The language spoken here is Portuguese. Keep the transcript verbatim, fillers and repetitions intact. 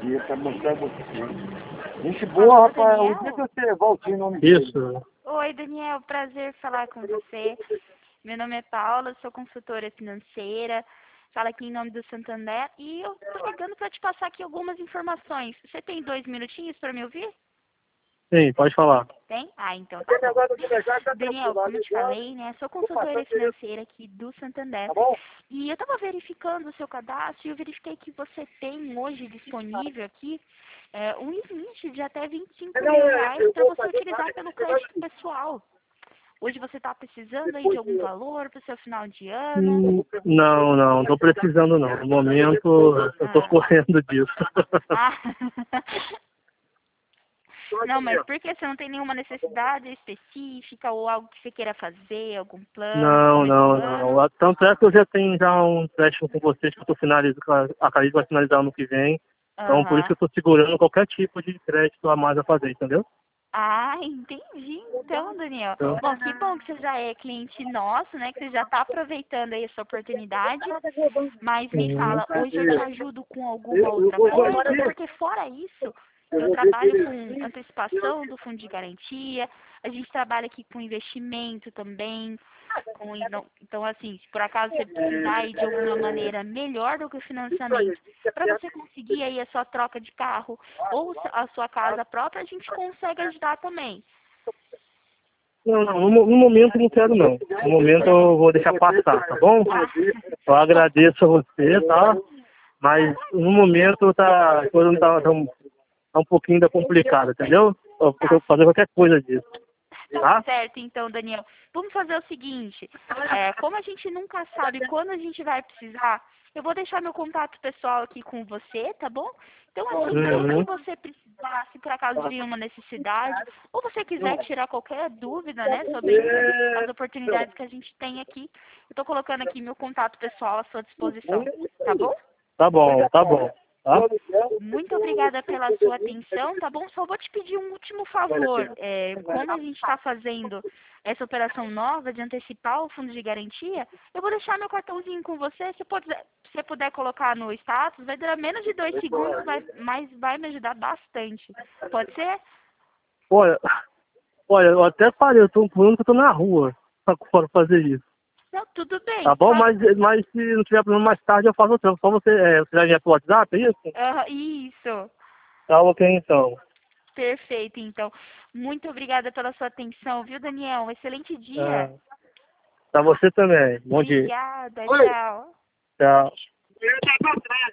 dia pra mostrar você. Gente boa, rapaz. O dia que você volta em nome Isso. Oi, Daniel. Prazer falar com você. Meu nome é Paula, sou consultora financeira. Falo aqui em nome do Santander. E eu tô ligando para te passar aqui algumas informações. Você tem dois minutinhos para me ouvir? Sim, pode falar. Tem? Ah, então tá bom. Daniel, como eu te falei, né, sou consultora financeira aqui do Santander. E eu estava verificando o seu cadastro e eu verifiquei que você tem hoje disponível aqui é, um limite de até vinte e cinco mil reais para você utilizar pelo crédito pessoal. Hoje você está precisando aí de algum valor para o seu final de ano? Hum, Não, não, tô precisando não. No momento eu tô Ah. correndo disso. Ah. Não, mas por que você não tem nenhuma necessidade específica ou algo que você queira fazer, algum plano no Não, começo não, do ano? não. Tanto é que eu já tenho já um empréstimo com vocês que eu tô finalizando, acredito que vai finalizar ano que vem. Então por isso que Aham. eu tô segurando qualquer tipo de crédito a mais a fazer, entendeu? Ah, entendi então, Daniel. Então, Bom, que bom que você já é cliente nosso, né? Que você já está aproveitando aí essa oportunidade. Mas me uhum. fala, hoje eu te ajudo com alguma outra coisa? Porque fora isso, eu trabalho com antecipação do fundo de garantia, a gente trabalha aqui com investimento também. Com, então, então, assim, se por acaso você precisar aí de alguma maneira melhor do que o financiamento, para você conseguir aí a sua troca de carro ou a sua casa própria, a gente consegue ajudar também. Não, não, no, mo- no momento não quero não. No momento eu vou deixar passar, tá bom? Eu agradeço a você, tá? Mas no momento tá, a coisa não tá, tá, um, tá um pouquinho ainda complicada, entendeu? Eu Tá, vou fazer qualquer coisa disso, tá tá? certo, então, Daniel. Vamos fazer o seguinte, é, como a gente nunca sabe quando a gente vai precisar, eu vou deixar meu contato pessoal aqui com você, tá bom? Então, assim, sempre Uhum. que você precisar, se por acaso vir uma necessidade, ou você quiser tirar qualquer dúvida, né, sobre as oportunidades que a gente tem aqui, eu tô colocando aqui meu contato pessoal à sua disposição, tá bom? Tá bom, tá bom, tá? Muito obrigada pela sua atenção, tá bom? Só vou te pedir um último favor. É, como a gente está fazendo essa operação nova de antecipar o fundo de garantia, eu vou deixar meu cartãozinho com você. Se puder, se você puder colocar no status, vai durar menos de dois segundos, vai, mas vai me ajudar bastante. Pode ser? Olha, olha, eu até parei, eu tô com um que eu tô na rua para fazer isso. Não, tudo bem. Tá bom? Só... Mas, mas se não tiver problema mais tarde eu faço outra. Só você, é, você já envia pro WhatsApp, é isso? Aham, isso. Tá ok então. Perfeito, então. Muito obrigada pela sua atenção, viu, Daniel? Um excelente dia. É, pra você também. Bom dia. Obrigada, tchau. Tchau.